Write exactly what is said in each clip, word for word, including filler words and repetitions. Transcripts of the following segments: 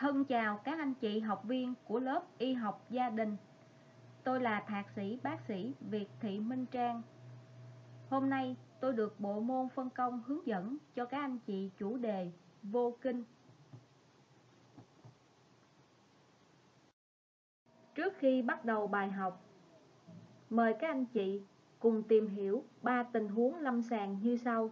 Thân chào các anh chị học viên của lớp y học gia đình. Tôi là thạc sĩ bác sĩ Việt Thị Minh Trang. Hôm nay tôi được bộ môn phân công hướng dẫn cho các anh chị chủ đề vô kinh. Trước khi bắt đầu bài học, mời các anh chị cùng tìm hiểu ba tình huống lâm sàng như sau.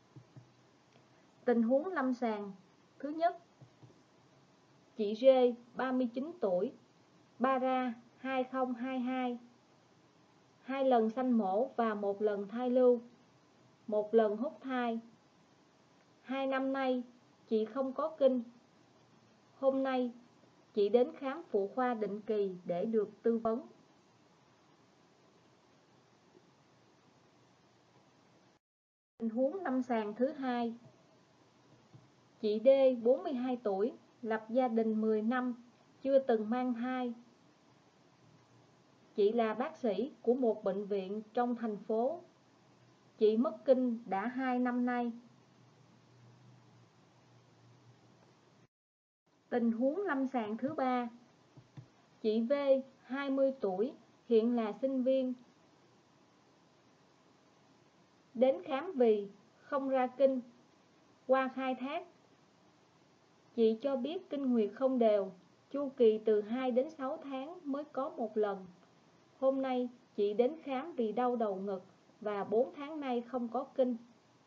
Tình huống lâm sàng thứ nhất: chị R, ba mươi chín tuổi, Para hai không hai hai, hai lần sanh mổ và một lần thai lưu, một lần hút thai. Hai năm nay chị không có kinh. Hôm nay chị đến khám phụ khoa định kỳ để được tư vấn. Tình huống lâm sàng thứ hai: chị D, bốn mươi hai tuổi, lập gia đình mười năm, chưa từng mang thai. Chị là bác sĩ của một bệnh viện trong thành phố. Chị mất kinh đã hai năm nay. Tình huống lâm sàng thứ ba: chị V, hai mươi tuổi, hiện là sinh viên. Đến khám vì không ra kinh. Qua khai thác, chị cho biết kinh nguyệt không đều, chu kỳ từ hai đến sáu tháng mới có một lần. Hôm nay chị đến khám vì đau đầu ngực và bốn tháng nay không có kinh.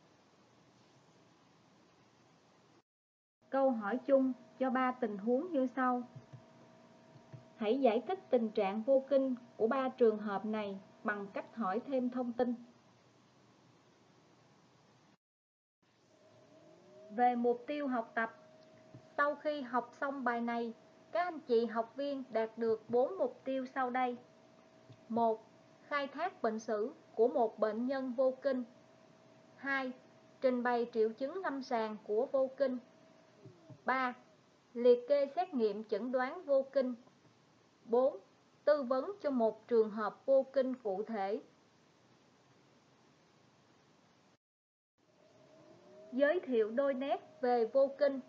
Câu hỏi chung cho ba tình huống như sau. Hãy giải thích tình trạng vô kinh của ba trường hợp này bằng cách hỏi thêm thông tin. Về mục tiêu học tập, sau khi học xong bài này, các anh chị học viên đạt được bốn mục tiêu sau đây. một. Khai thác bệnh sử của một bệnh nhân vô kinh. hai. Trình bày triệu chứng lâm sàng của vô kinh. ba. Liệt kê xét nghiệm chẩn đoán vô kinh. bốn. Tư vấn cho một trường hợp vô kinh cụ thể. Giới thiệu đôi nét về vô kinh.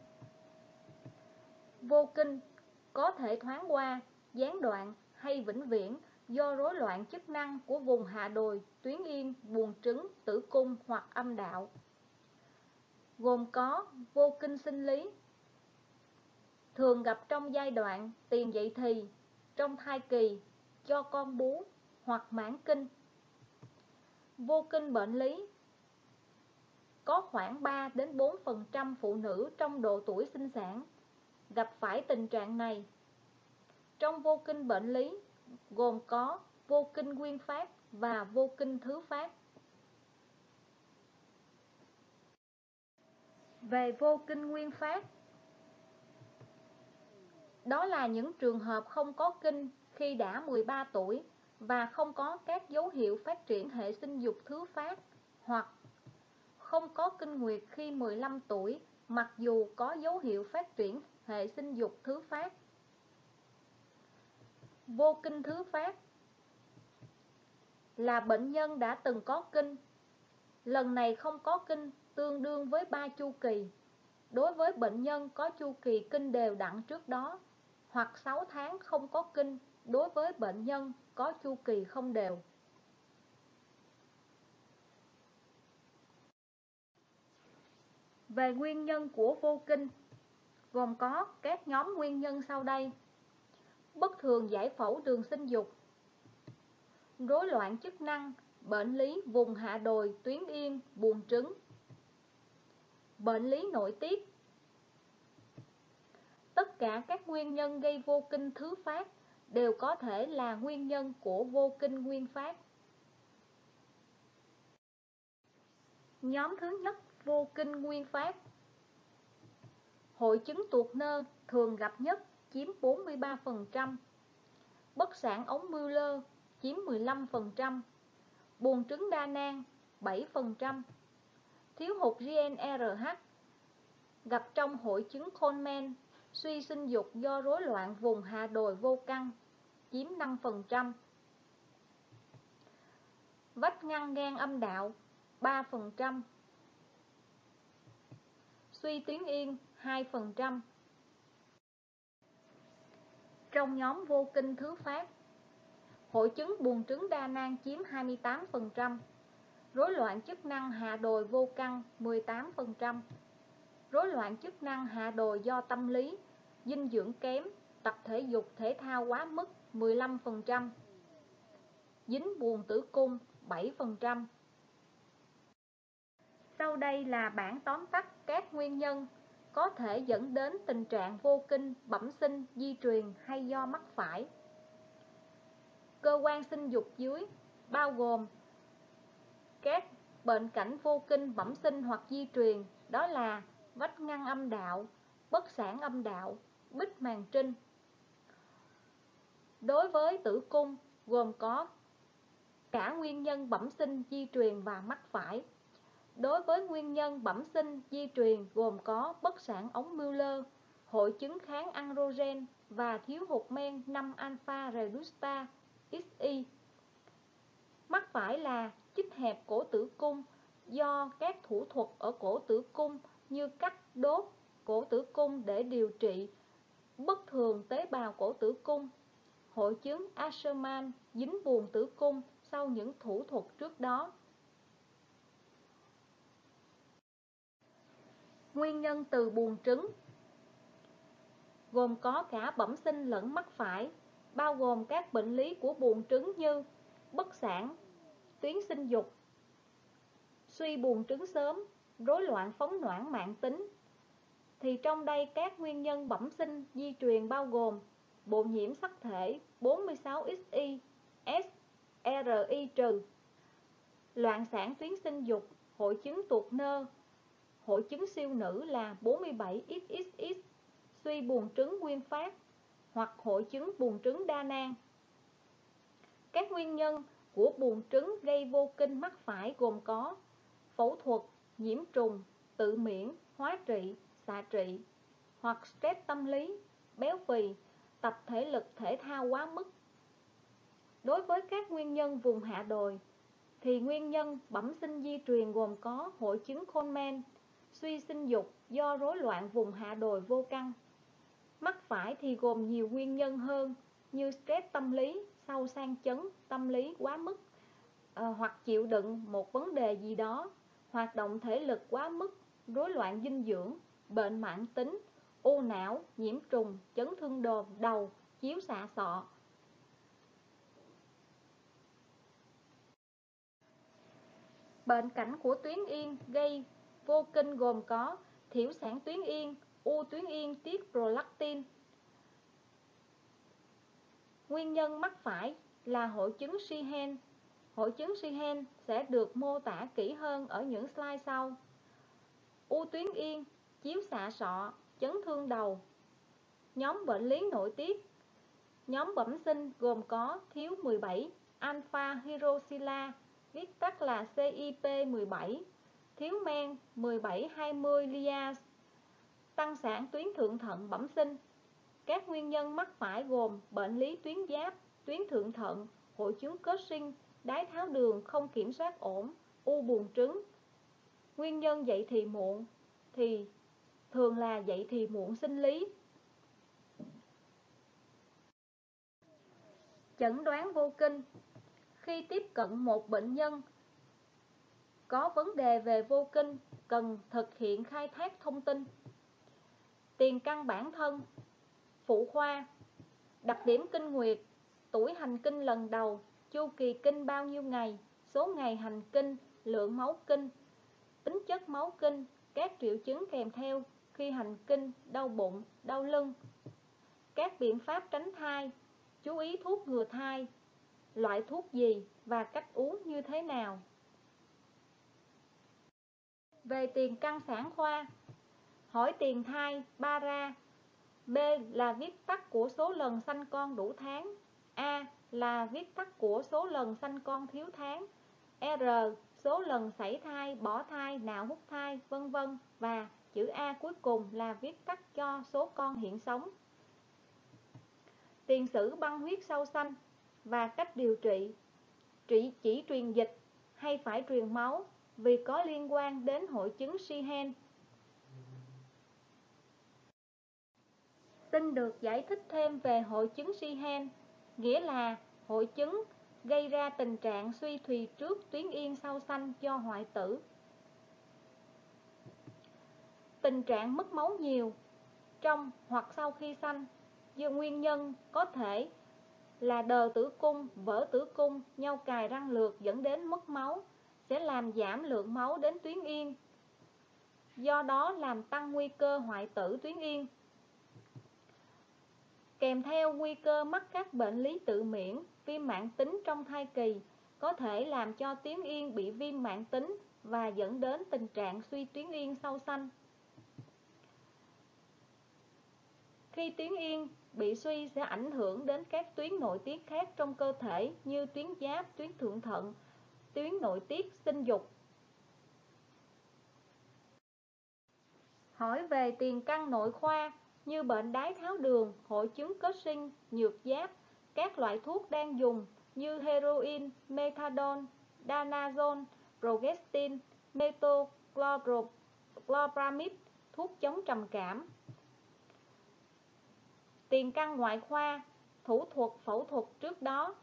Vô kinh có thể thoáng qua, gián đoạn hay vĩnh viễn do rối loạn chức năng của vùng hạ đồi, tuyến yên, buồng trứng, tử cung hoặc âm đạo. Gồm có vô kinh sinh lý, thường gặp trong giai đoạn tiền dậy thì, trong thai kỳ, cho con bú hoặc mãn kinh. Vô kinh bệnh lý, có khoảng ba đến bốn phần trăm phụ nữ trong độ tuổi sinh sản gặp phải tình trạng này. Trong vô kinh bệnh lý gồm có vô kinh nguyên phát và vô kinh thứ phát. Về vô kinh nguyên phát, đó là những trường hợp không có kinh khi đã mười ba tuổi và không có các dấu hiệu phát triển hệ sinh dục thứ phát, hoặc không có kinh nguyệt khi mười lăm tuổi mặc dù có dấu hiệu phát triển hệ sinh dục thứ phát. Vô kinh thứ phát là bệnh nhân đã từng có kinh, lần này không có kinh tương đương với ba chu kỳ đối với bệnh nhân có chu kỳ kinh đều đặn trước đó, hoặc sáu tháng không có kinh đối với bệnh nhân có chu kỳ không đều. Về nguyên nhân của vô kinh, gồm có các nhóm nguyên nhân sau đây. Bất thường giải phẫu đường sinh dục, rối loạn chức năng, bệnh lý vùng hạ đồi, tuyến yên, buồng trứng, bệnh lý nội tiết. Tất cả các nguyên nhân gây vô kinh thứ phát đều có thể là nguyên nhân của vô kinh nguyên phát. Nhóm thứ nhất vô kinh nguyên phát. Hội chứng tuột nơ thường gặp nhất chiếm bốn mươi ba phần trăm, bất sản ống Müller chiếm mười lăm phần trăm, buồng trứng đa nang bảy phần trăm, thiếu hụt giê en rờ hát gặp trong hội chứng Coleman, suy sinh dục do rối loạn vùng hạ đồi vô căn chiếm năm phần trăm, vách ngăn gan âm đạo ba phần trăm, suy tuyến yên hai phần trăm. trong nhóm vô kinh thứ phát. Hội chứng buồng trứng đa nang chiếm hai mươi tám phần trăm, rối loạn chức năng hạ đồi vô căn mười tám phần trăm, rối loạn chức năng hạ đồi do tâm lý, dinh dưỡng kém, tập thể dục thể thao quá mức mười lăm phần trăm, dính buồng tử cung bảy phần trăm. Sau đây là bảng tóm tắt các nguyên nhân có thể dẫn đến tình trạng vô kinh bẩm sinh di truyền hay do mắc phải. Cơ quan sinh dục dưới bao gồm các bệnh cảnh vô kinh bẩm sinh hoặc di truyền, đó là vách ngăn âm đạo, bất sản âm đạo, bích màng trinh. Đối với tử cung, gồm có cả nguyên nhân bẩm sinh di truyền và mắc phải. Đối với nguyên nhân bẩm sinh di truyền gồm có bất sản ống Müller, hội chứng kháng androgen và thiếu hụt men năm alpha reductase X Y. Mắc phải là chích hẹp cổ tử cung do các thủ thuật ở cổ tử cung như cắt đốt cổ tử cung để điều trị bất thường tế bào cổ tử cung, hội chứng Asherman dính buồng tử cung sau những thủ thuật trước đó. Nguyên nhân từ buồng trứng gồm có cả bẩm sinh lẫn mắc phải, bao gồm các bệnh lý của buồng trứng như bất sản, tuyến sinh dục, suy buồng trứng sớm, rối loạn phóng noãn mãn tính. Thì trong đây các nguyên nhân bẩm sinh di truyền bao gồm bộ nhiễm sắc thể bốn mươi sáu X Y S R I trừ, loạn sản tuyến sinh dục, hội chứng tuột nơ, hội chứng siêu nữ là bốn mươi bảy X X X, suy buồng trứng nguyên phát hoặc hội chứng buồng trứng đa nang. Các nguyên nhân của buồng trứng gây vô kinh mắc phải gồm có phẫu thuật, nhiễm trùng, tự miễn, hóa trị, xạ trị, hoặc stress tâm lý, béo phì, tập thể lực thể thao quá mức. Đối với các nguyên nhân vùng hạ đồi, thì nguyên nhân bẩm sinh di truyền gồm có hội chứng Coleman, suy sinh dục do rối loạn vùng hạ đồi vô căn. Mắc phải thì gồm nhiều nguyên nhân hơn như stress tâm lý sau sang chấn tâm lý quá mức, à, hoặc chịu đựng một vấn đề gì đó, hoạt động thể lực quá mức, rối loạn dinh dưỡng, bệnh mãn tính, u não, nhiễm trùng, chấn thương đồn, đầu, chiếu xạ sọ. Bệnh cảnh của tuyến yên gây vô kinh gồm có thiểu sản tuyến yên, u tuyến yên tiết prolactin. Nguyên nhân mắc phải là hội chứng Sheehan. Hội chứng Sheehan sẽ được mô tả kỹ hơn ở những slide sau. U tuyến yên, chiếu xạ sọ, chấn thương đầu. Nhóm bệnh lý nội tiết. Nhóm bẩm sinh gồm có thiếu mười bảy alpha hydroxyla, viết tắt là C I P mười bảy, thiếu men mười bảy hai mươi liase, tăng sản tuyến thượng thận bẩm sinh. Các nguyên nhân mắc phải gồm bệnh lý tuyến giáp, tuyến thượng thận, hội chứng Cushing, đái tháo đường không kiểm soát ổn, u buồng trứng. Nguyên nhân dậy thì muộn thì thường là dậy thì muộn sinh lý. Chẩn đoán vô kinh. Khi tiếp cận một bệnh nhân có vấn đề về vô kinh, cần thực hiện khai thác thông tin: tiền căn bản thân, phụ khoa, đặc điểm kinh nguyệt, tuổi hành kinh lần đầu, chu kỳ kinh bao nhiêu ngày, số ngày hành kinh, lượng máu kinh, tính chất máu kinh, các triệu chứng kèm theo khi hành kinh, đau bụng, đau lưng, các biện pháp tránh thai, chú ý thuốc ngừa thai, loại thuốc gì và cách uống như thế nào. Về tiền căn sản khoa, hỏi tiền thai, para. B là viết tắt của số lần sanh con đủ tháng. A là viết tắt của số lần sanh con thiếu tháng. R số lần sảy thai, bỏ thai, nạo hút thai, vân vân. Và chữ A cuối cùng là viết tắt cho số con hiện sống. Tiền sử băng huyết sau sanh và cách điều trị. Trị chỉ truyền dịch hay phải truyền máu vì có liên quan đến hội chứng Sheehan. Xin được giải thích thêm về hội chứng Sheehan, nghĩa là hội chứng gây ra tình trạng suy thùy trước tuyến yên sau sanh cho hoại tử. Tình trạng mất máu nhiều trong hoặc sau khi sanh, do nguyên nhân có thể là đờ tử cung, vỡ tử cung, nhau cài răng lược dẫn đến mất máu, sẽ làm giảm lượng máu đến tuyến yên, do đó làm tăng nguy cơ hoại tử tuyến yên. Kèm theo nguy cơ mắc các bệnh lý tự miễn, viêm mãn tính trong thai kỳ, có thể làm cho tuyến yên bị viêm mãn tính và dẫn đến tình trạng suy tuyến yên sau sanh. Khi tuyến yên bị suy sẽ ảnh hưởng đến các tuyến nội tiết khác trong cơ thể như tuyến giáp, tuyến thượng thận, tuyến nội tiết sinh dục. Hỏi về tiền căn nội khoa như bệnh đái tháo đường, hội chứng Cushing, nhược giáp, các loại thuốc đang dùng như heroin, methadone, danazol, progestin, metoclopramide, thuốc chống trầm cảm. Tiền căn ngoại khoa, thủ thuật, phẫu thuật trước đó.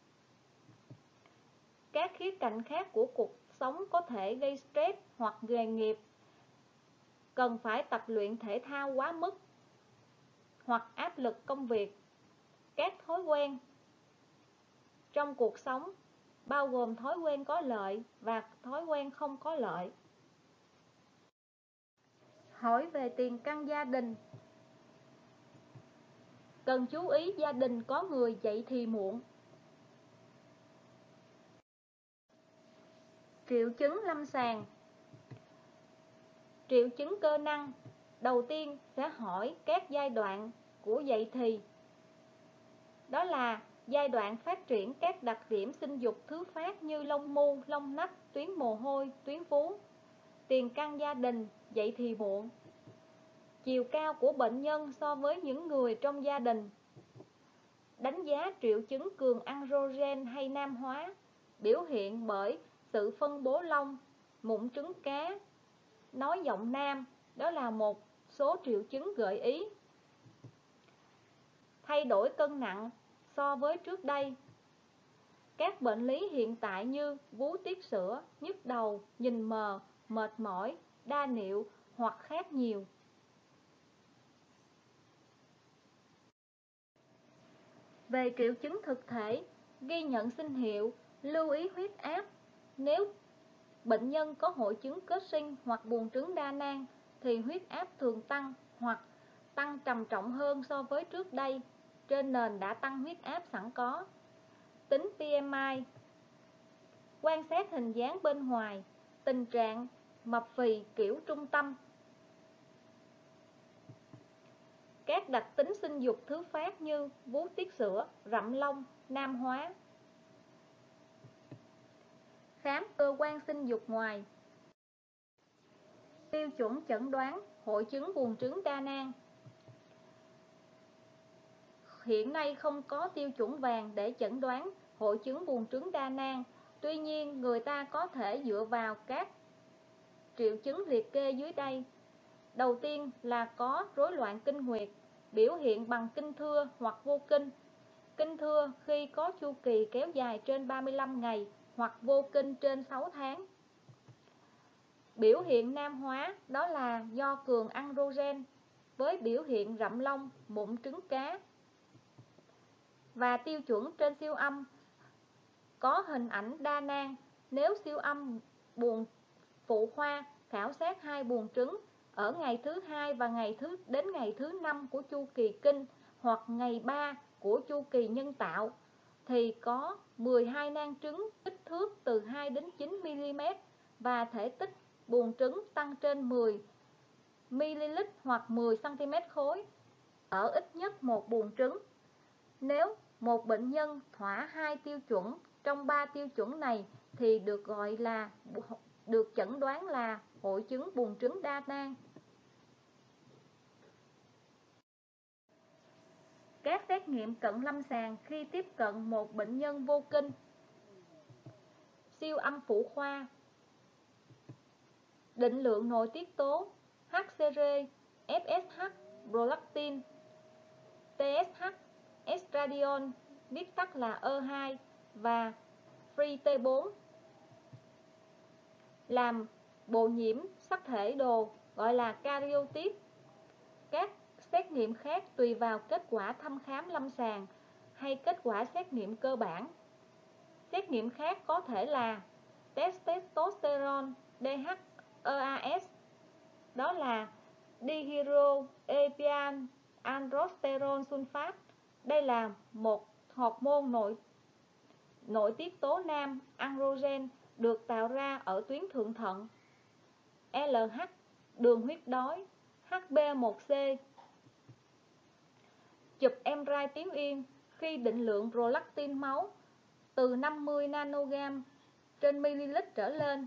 Các khía cạnh khác của cuộc sống có thể gây stress hoặc nghề nghiệp, cần phải tập luyện thể thao quá mức hoặc áp lực công việc. Các thói quen trong cuộc sống bao gồm thói quen có lợi và thói quen không có lợi. Hỏi về tiền căn gia đình. Cần chú ý gia đình có người dậy thì muộn. Triệu chứng lâm sàng. Triệu chứng cơ năng. Đầu tiên sẽ hỏi các giai đoạn của dậy thì. Đó là giai đoạn phát triển các đặc điểm sinh dục thứ phát như lông mu, lông nách, tuyến mồ hôi, tuyến vú. Tiền căn gia đình dậy thì muộn. Chiều cao của bệnh nhân so với những người trong gia đình. Đánh giá triệu chứng cường androgen hay nam hóa, biểu hiện bởi sự phân bố lông, mụn trứng cá, nói giọng nam, đó là một số triệu chứng gợi ý. Thay đổi cân nặng so với trước đây. Các bệnh lý hiện tại như vú tiết sữa, nhức đầu, nhìn mờ, mệt mỏi, đa niệu hoặc khát nhiều. Về triệu chứng thực thể, ghi nhận sinh hiệu, lưu ý huyết áp. Nếu bệnh nhân có hội chứng Cushing hoặc buồng trứng đa nang thì huyết áp thường tăng hoặc tăng trầm trọng hơn so với trước đây, trên nền đã tăng huyết áp sẵn có. Tính P M I. Quan sát hình dáng bên ngoài, tình trạng mập phì kiểu trung tâm. Các đặc tính sinh dục thứ phát như vú tiết sữa, rậm lông, nam hóa. Khám cơ quan sinh dục ngoài. Tiêu chuẩn chẩn đoán hội chứng buồng trứng đa nang. Hiện nay không có tiêu chuẩn vàng để chẩn đoán hội chứng buồng trứng đa nang. Tuy nhiên, người ta có thể dựa vào các triệu chứng liệt kê dưới đây. Đầu tiên là có rối loạn kinh nguyệt, biểu hiện bằng kinh thưa hoặc vô kinh. Kinh thưa khi có chu kỳ kéo dài trên ba mươi lăm ngày hoặc vô kinh trên sáu tháng. Biểu hiện nam hóa, đó là do cường androgen với biểu hiện rậm lông, mụn trứng cá. Và tiêu chuẩn trên siêu âm có hình ảnh đa nang. Nếu siêu âm buồng phụ khoa khảo sát hai buồng trứng ở ngày thứ hai và ngày thứ đến ngày thứ năm của chu kỳ kinh hoặc ngày ba của chu kỳ nhân tạo thì có mười hai nang trứng kích thước từ hai đến chín mi li mét và thể tích buồng trứng tăng trên mười mi li lít hoặc mười xăng ti mét khối ở ít nhất một buồng trứng. Nếu một bệnh nhân thỏa hai tiêu chuẩn trong ba tiêu chuẩn này thì được gọi là được chẩn đoán là hội chứng buồng trứng đa nang. Các xét nghiệm cận lâm sàng khi tiếp cận một bệnh nhân vô kinh. Siêu âm phụ khoa, định lượng nội tiết tố, H C R, F S H, prolactin, tê ét hát, estradiol, viết tắt là E hai, và Free T bốn. Làm bộ nhiễm sắc thể đồ gọi là karyotype. Các xét nghiệm khác tùy vào kết quả thăm khám lâm sàng hay kết quả xét nghiệm cơ bản. Xét nghiệm khác có thể là test testosterone đê hát e a ét, đó là dihydroepiandrosterone sulfate. Đây là một hormone nội nội tiết tố nam androgen được tạo ra ở tuyến thượng thận. lờ hát, đường huyết đói, hát bê một xê. Chụp em rờ i tuyến yên khi định lượng prolactin máu từ năm mươi nanogam trên ml trở lên.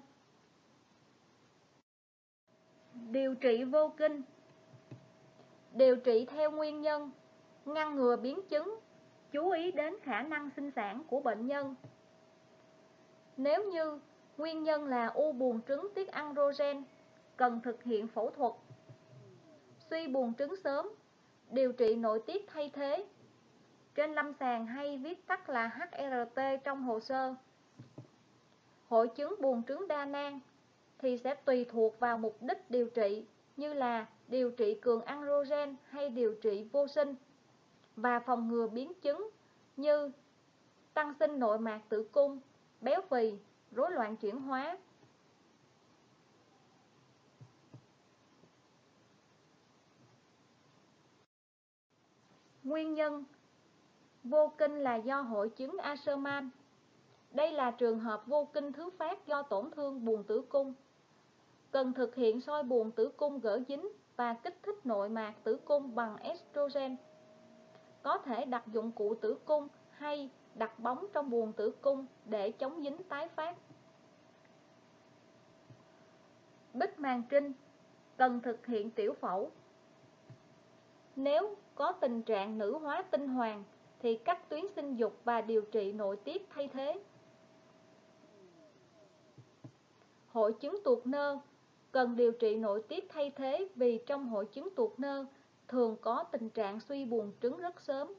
Điều trị vô kinh. Điều trị theo nguyên nhân, ngăn ngừa biến chứng, chú ý đến khả năng sinh sản của bệnh nhân. Nếu như nguyên nhân là u buồng trứng tiết androgen, cần thực hiện phẫu thuật. Suy buồng trứng sớm, điều trị nội tiết thay thế, trên lâm sàng hay viết tắt là hát rờ tê trong hồ sơ. Hội chứng buồng trứng đa nang thì sẽ tùy thuộc vào mục đích điều trị, như là điều trị cường androgen hay điều trị vô sinh, và phòng ngừa biến chứng như tăng sinh nội mạc tử cung, béo phì, rối loạn chuyển hóa. Nguyên nhân vô kinh là do hội chứng Asherman. Đây là trường hợp vô kinh thứ phát do tổn thương buồng tử cung. Cần thực hiện soi buồng tử cung gỡ dính và kích thích nội mạc tử cung bằng estrogen. Có thể đặt dụng cụ tử cung hay đặt bóng trong buồng tử cung để chống dính tái phát. Bích màng trinh, cần thực hiện tiểu phẫu. Nếu có tình trạng nữ hóa tinh hoàn thì cắt tuyến sinh dục và điều trị nội tiết thay thế. Hội chứng tuột nơ, cần điều trị nội tiết thay thế vì trong hội chứng tuột nơ thường có tình trạng suy buồng trứng rất sớm.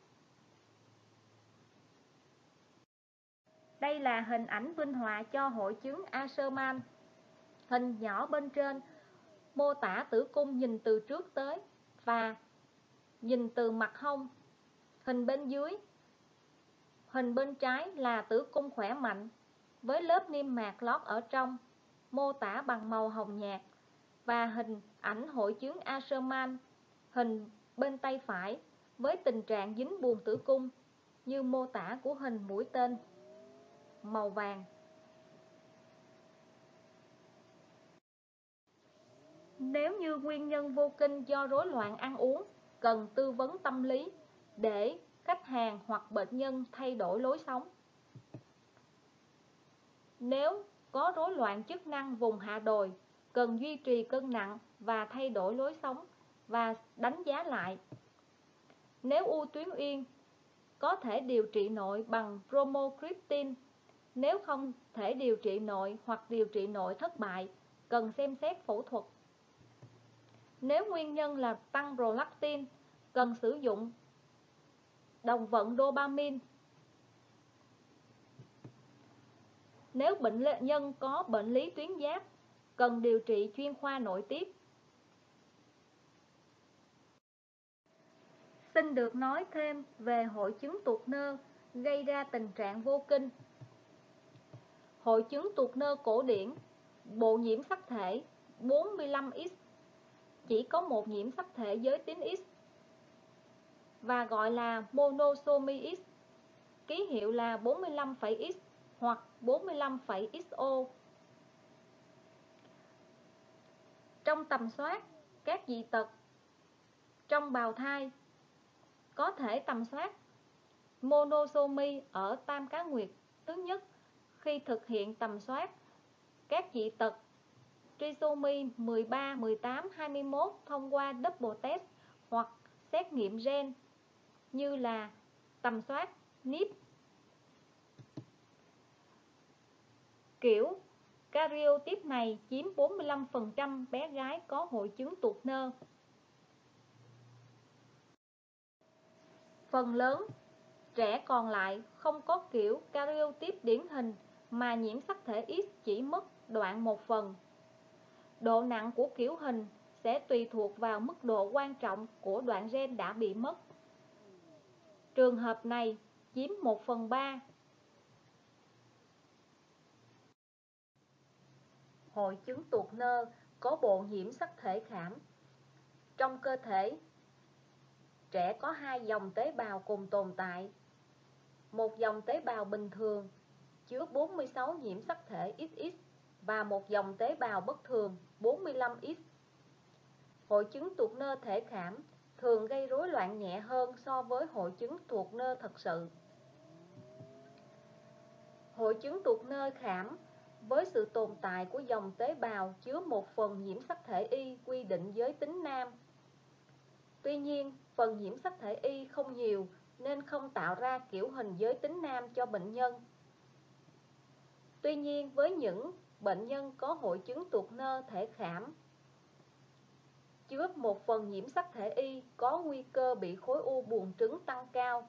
Đây là hình ảnh minh họa cho hội chứng Asherman. Hình nhỏ bên trên mô tả tử cung nhìn từ trước tới và nhìn từ mặt hông. Hình bên dưới, hình bên trái là tử cung khỏe mạnh với lớp niêm mạc lót ở trong, mô tả bằng màu hồng nhạt, và hình ảnh hội chứng Asherman, hình bên tay phải với tình trạng dính buồng tử cung như mô tả của hình mũi tên màu vàng. Nếu như nguyên nhân vô kinh do rối loạn ăn uống, cần tư vấn tâm lý để khách hàng hoặc bệnh nhân thay đổi lối sống. Nếu có rối loạn chức năng vùng hạ đồi, cần duy trì cân nặng và thay đổi lối sống và đánh giá lại. Nếu u tuyến yên, có thể điều trị nội bằng bromocriptine. Nếu không thể điều trị nội hoặc điều trị nội thất bại, cần xem xét phẫu thuật. Nếu nguyên nhân là tăng prolactin, cần sử dụng đồng vận dopamine. Nếu bệnh nhân có bệnh lý tuyến giáp, cần điều trị chuyên khoa nội tiết. Xin được nói thêm về hội chứng tuột nơ gây ra tình trạng vô kinh. Hội chứng tuột nơ cổ điển, bộ nhiễm sắc thể bốn mươi lăm X, chỉ có một nhiễm sắc thể giới tính X và gọi là monosomy X, ký hiệu là bốn mươi lăm phẩy X hoặc bốn mươi lăm phẩy ích o. Trong tầm soát các dị tật trong bào thai, có thể tầm soát monosomy ở tam cá nguyệt. Thứ nhất, khi thực hiện tầm soát các dị tật trisomy mười ba, mười tám, hai mươi mốt thông qua double test hoặc xét nghiệm gen như là tầm soát en i pê. Kiểu karyotype này chiếm bốn mươi lăm phần trăm bé gái có hội chứng tuột nơ. Phần lớn trẻ còn lại không có kiểu karyotype điển hình mà nhiễm sắc thể X chỉ mất đoạn một phần. Độ nặng của kiểu hình sẽ tùy thuộc vào mức độ quan trọng của đoạn gen đã bị mất. Trường hợp này chiếm một phần ba. Hội chứng tuột nơ có bộ nhiễm sắc thể khảm. Trong cơ thể, trẻ có hai dòng tế bào cùng tồn tại. Một dòng tế bào bình thường chứa bốn mươi sáu nhiễm sắc thể ích ích và một dòng tế bào bất thường bốn mươi lăm x. Hội chứng tuột nơ thể khảm thường gây rối loạn nhẹ hơn so với hội chứng tuột nơ thật sự. Hội chứng tuột nơ khảm với sự tồn tại của dòng tế bào chứa một phần nhiễm sắc thể Y quy định giới tính nam. Tuy nhiên, phần nhiễm sắc thể Y không nhiều nên không tạo ra kiểu hình giới tính nam cho bệnh nhân. Tuy nhiên, với những bệnh nhân có hội chứng tuột nơ thể khảm chứa một phần nhiễm sắc thể Y có nguy cơ bị khối u buồng trứng tăng cao.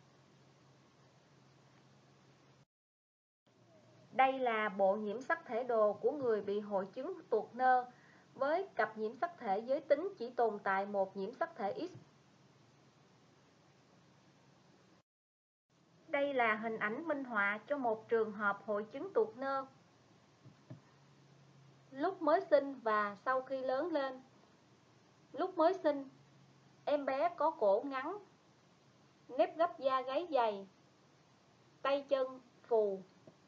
Đây là bộ nhiễm sắc thể đồ của người bị hội chứng tuột nơ với cặp nhiễm sắc thể giới tính chỉ tồn tại một nhiễm sắc thể X. Đây là hình ảnh minh họa cho một trường hợp hội chứng tuột nơ lúc mới sinh và sau khi lớn lên. Lúc mới sinh, em bé có cổ ngắn, nếp gấp da gáy dày, tay chân phù.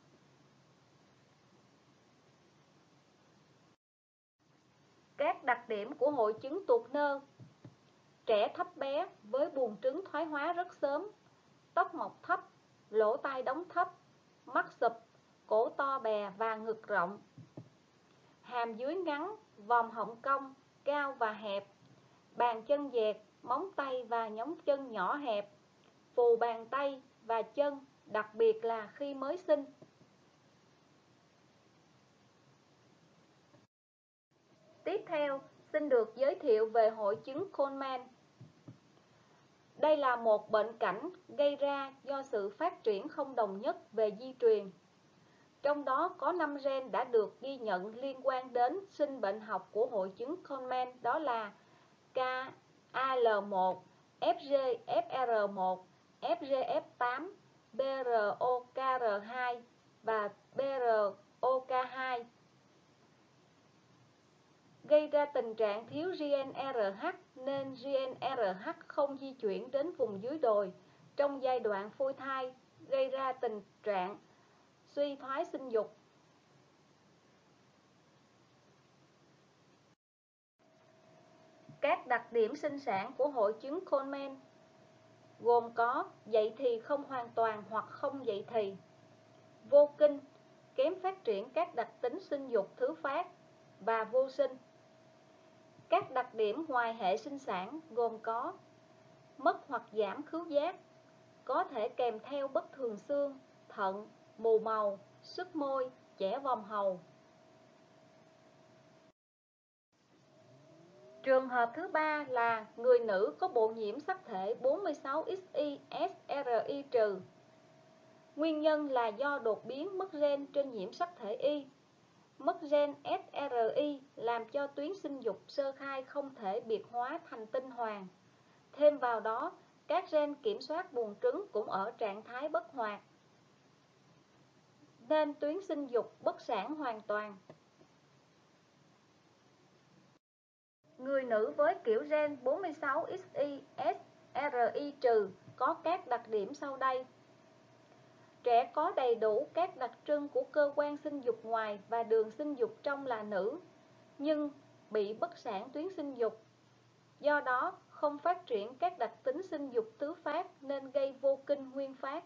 Các đặc điểm của hội chứng tuột nơ: trẻ thấp bé với buồng trứng thoái hóa rất sớm, tóc mọc thấp, lỗ tai đóng thấp, mắt sụp, cổ to bè và ngực rộng, hàm dưới ngắn, vòm họng cong, cao và hẹp, bàn chân dẹt, móng tay và nhón chân nhỏ hẹp, phù bàn tay và chân, đặc biệt là khi mới sinh. Tiếp theo, xin được giới thiệu về hội chứng Coleman. Đây là một bệnh cảnh gây ra do sự phát triển không đồng nhất về di truyền. Trong đó có năm gen đã được ghi nhận liên quan đến sinh bệnh học của hội chứng Coleman, đó là K A L một, F G F R một, F G F tám, B R O K R hai và B R O K hai, gây ra tình trạng thiếu G N R H nên G N R H không di chuyển đến vùng dưới đồi trong giai đoạn phôi thai, gây ra tình trạng suy thoái sinh dục. Các đặc điểm sinh sản của hội chứng Coleman gồm có dậy thì không hoàn toàn hoặc không dậy thì, vô kinh, kém phát triển các đặc tính sinh dục thứ phát và vô sinh. Các đặc điểm ngoài hệ sinh sản gồm có mất hoặc giảm khứu giác, có thể kèm theo bất thường xương, thận, mù màu, sức môi, chẻ vòm hầu. Trường hợp thứ ba là người nữ có bộ nhiễm sắc thể bốn mươi sáu X Y S R I trừ. Nguyên nhân là do đột biến mất gen trên nhiễm sắc thể Y. Mất gen S R I làm cho tuyến sinh dục sơ khai không thể biệt hóa thành tinh hoàn. Thêm vào đó, các gen kiểm soát buồng trứng cũng ở trạng thái bất hoạt, nên tuyến sinh dục bất sản hoàn toàn. Người nữ với kiểu gen bốn mươi sáu X Y S R I trừ có các đặc điểm sau đây. Trẻ có đầy đủ các đặc trưng của cơ quan sinh dục ngoài và đường sinh dục trong là nữ, nhưng bị bất sản tuyến sinh dục. Do đó, không phát triển các đặc tính sinh dục tứ phát nên gây vô kinh nguyên phát.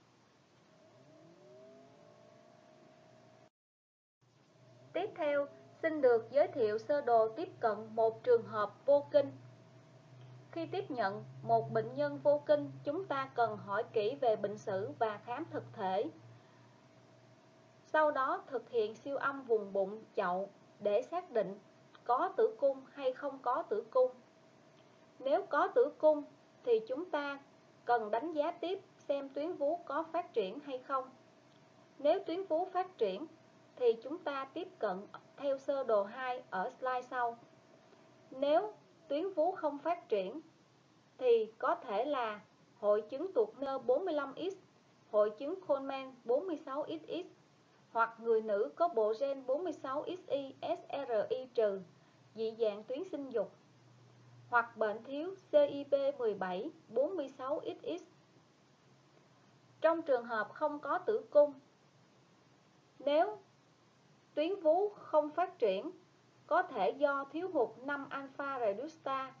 Tiếp theo, xin được giới thiệu sơ đồ tiếp cận một trường hợp vô kinh. Khi tiếp nhận một bệnh nhân vô kinh, chúng ta cần hỏi kỹ về bệnh sử và khám thực thể. Sau đó thực hiện siêu âm vùng bụng, chậu để xác định có tử cung hay không có tử cung. Nếu có tử cung thì chúng ta cần đánh giá tiếp xem tuyến vú có phát triển hay không. Nếu tuyến vú phát triển thì chúng ta tiếp cận theo sơ đồ hai ở slide sau. Nếu tuyến vú không phát triển thì có thể là hội chứng tuột nơ bốn mươi lăm x, hội chứng Coleman bốn mươi sáu x x, hoặc người nữ có bộ gen bốn mươi sáu X Y S R I trừ, dị dạng tuyến sinh dục, hoặc bệnh thiếu C I P mười bảy bốn mươi sáu X X. Trong trường hợp không có tử cung, nếu tuyến vú không phát triển, có thể do thiếu hụt năm alpha reductase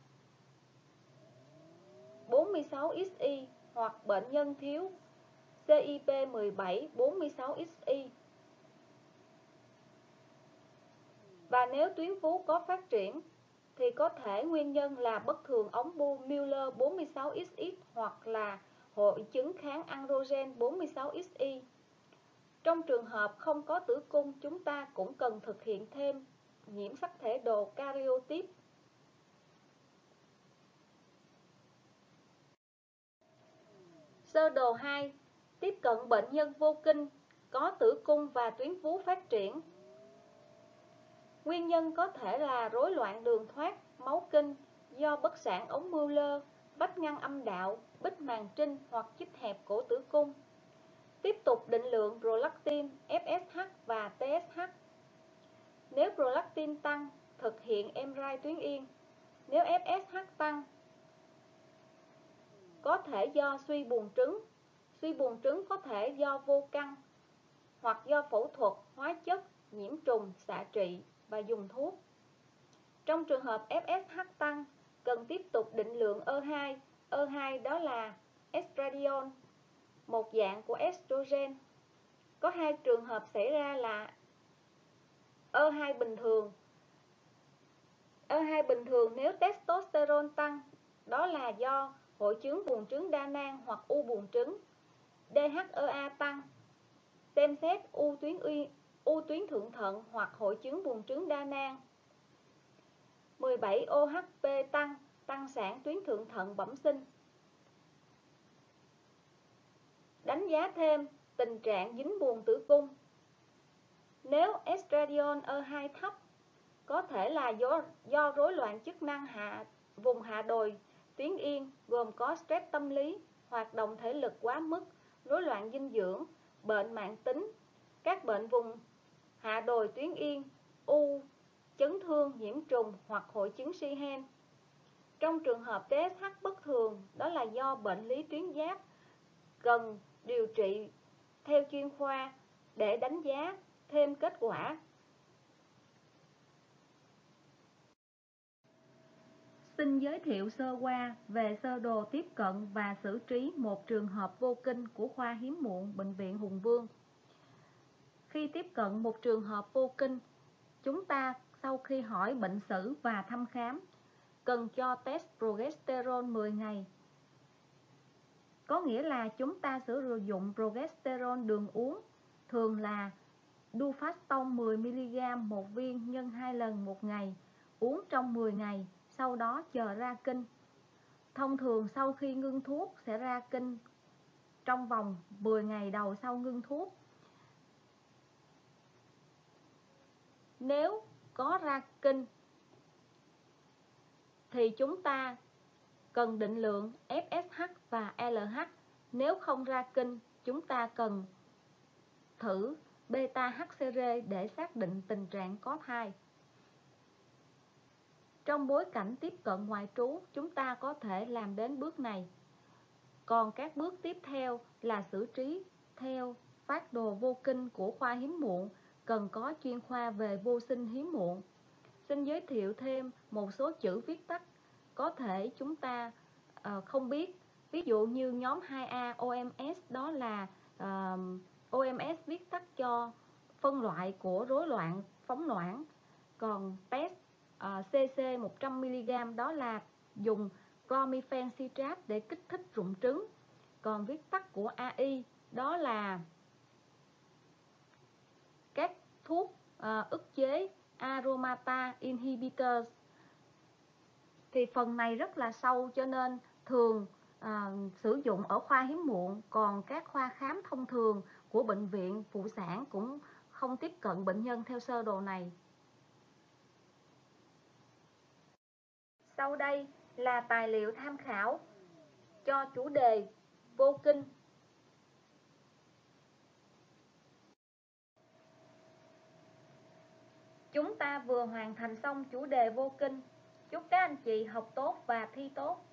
bốn mươi sáu X Y hoặc bệnh nhân thiếu C I P mười bảy bốn mươi sáu X Y. Và nếu tuyến vú có phát triển thì có thể nguyên nhân là bất thường ống bu Mueller bốn mươi sáu X X hoặc là hội chứng kháng androgen bốn mươi sáu X Y. Trong trường hợp không có tử cung, chúng ta cũng cần thực hiện thêm nhiễm sắc thể đồ karyotyp. Sơ đồ hai, tiếp cận bệnh nhân vô kinh, có tử cung và tuyến vú phát triển. Nguyên nhân có thể là rối loạn đường thoát, máu kinh do bất sản ống Mueller, vách ngăn âm đạo, bích màng trinh hoặc chích hẹp cổ tử cung. Tiếp tục định lượng prolactin, F S H và T S H. Nếu prolactin tăng, thực hiện em rờ i tuyến yên. Nếu F S H tăng, có thể do suy buồng trứng. Suy buồng trứng có thể do vô căn hoặc do phẫu thuật, hóa chất, nhiễm trùng, xạ trị và dùng thuốc. Trong trường hợp F S H tăng, cần tiếp tục định lượng E hai. E hai đó là estradiol, một dạng của estrogen. Có hai trường hợp xảy ra là E hai bình thường. E hai bình thường nếu testosterone tăng, đó là do hội chứng buồng trứng đa nang hoặc u buồng trứng. D H E A tăng, xem xét u tuyến uy, u tuyến thượng thận hoặc hội chứng buồng trứng đa nang. mười bảy O H P tăng, tăng sản tuyến thượng thận bẩm sinh. Đánh giá thêm tình trạng dính buồng tử cung. Nếu estradiol E hai thấp, có thể là do, do rối loạn chức năng hạ vùng hạ đồi tuyến yên, gồm có stress tâm lý, hoạt động thể lực quá mức, rối loạn dinh dưỡng, bệnh mãn tính, các bệnh vùng hạ đồi tuyến yên, u, chấn thương, nhiễm trùng hoặc hội chứng Sheehan. Trong trường hợp T S H bất thường, đó là do bệnh lý tuyến giáp, cần điều trị theo chuyên khoa để đánh giá thêm kết quả. Xin giới thiệu sơ qua về sơ đồ tiếp cận và xử trí một trường hợp vô kinh của khoa hiếm muộn Bệnh viện Hùng Vương. Khi tiếp cận một trường hợp vô kinh, chúng ta sau khi hỏi bệnh sử và thăm khám, cần cho test progesterone mười ngày. Có nghĩa là chúng ta sử dụng progesterone đường uống, thường là Duphaston mười mi li gam một viên nhân hai lần một ngày, uống trong mười ngày, sau đó chờ ra kinh. Thông thường sau khi ngưng thuốc sẽ ra kinh trong vòng mười ngày đầu sau ngưng thuốc. Nếu có ra kinh thì chúng ta cần định lượng F S H và L H. Nếu không ra kinh, chúng ta cần thử beta H C R để xác định tình trạng có thai. Trong bối cảnh tiếp cận ngoại trú, chúng ta có thể làm đến bước này. Còn các bước tiếp theo là xử trí theo phác đồ vô kinh của khoa hiếm muộn, cần có chuyên khoa về vô sinh hiếm muộn. Xin giới thiệu thêm một số chữ viết tắt có thể chúng ta uh, không biết. Ví dụ như nhóm hai A O M S, đó là uh, O M S viết tắt cho phân loại của rối loạn phóng loãng. Còn test uh, C C một trăm mi li gam đó là dùng clomiphene citrate để kích thích rụng trứng. Còn viết tắt của A I đó là các thuốc uh, ức chế aromata inhibitors. Thì phần này rất là sâu cho nên thường à, sử dụng ở khoa hiếm muộn, còn các khoa khám thông thường của bệnh viện phụ sản cũng không tiếp cận bệnh nhân theo sơ đồ này. Sau đây là tài liệu tham khảo cho chủ đề vô kinh. Chúng ta vừa hoàn thành xong chủ đề vô kinh. Chúc các anh chị học tốt và thi tốt.